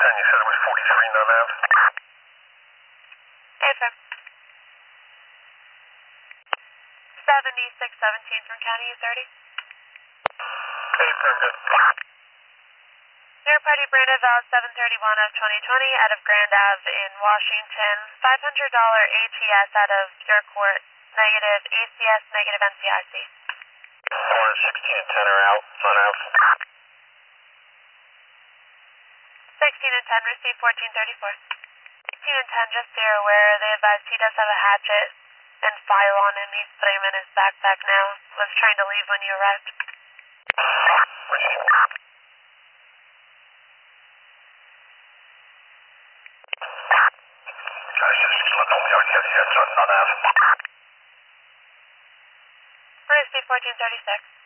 you said it was 43 Nunn Ave? Affirm. 7617 from County U30. Affirm, good. Air Party Brandon Val 731 of 2020 out of Grand Ave in Washington. $500 ATS out of your court. Negative ACS, negative NCIC. 16 and 10 are out, Nunn Ave. 16 and 10, receive 1434. 16 and 10, just so you're aware, they advised he does have a hatchet and file on him. He's putting him in his backpack now. Was trying to leave when you arrived. Receive 1436.